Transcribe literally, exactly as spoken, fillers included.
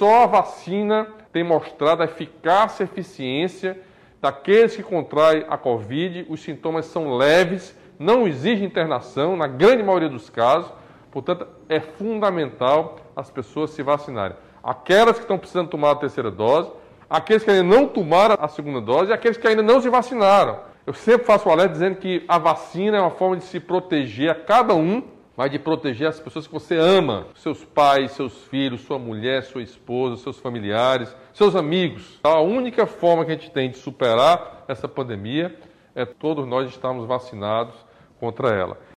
só a vacina tem mostrado a eficácia e eficiência daqueles que contraem a Covid. Os sintomas são leves, não exige internação, na grande maioria dos casos. Portanto, é fundamental as pessoas se vacinarem. Aquelas que estão precisando tomar a terceira dose, aqueles que ainda não tomaram a segunda dose e aqueles que ainda não se vacinaram. Eu sempre faço o alerta dizendo que a vacina é uma forma de se proteger a cada um, mas de proteger as pessoas que você ama. Seus pais, seus filhos, sua mulher, sua esposa, seus familiares, seus amigos. A única forma que a gente tem de superar essa pandemia é todos nós estarmos vacinados contra ela.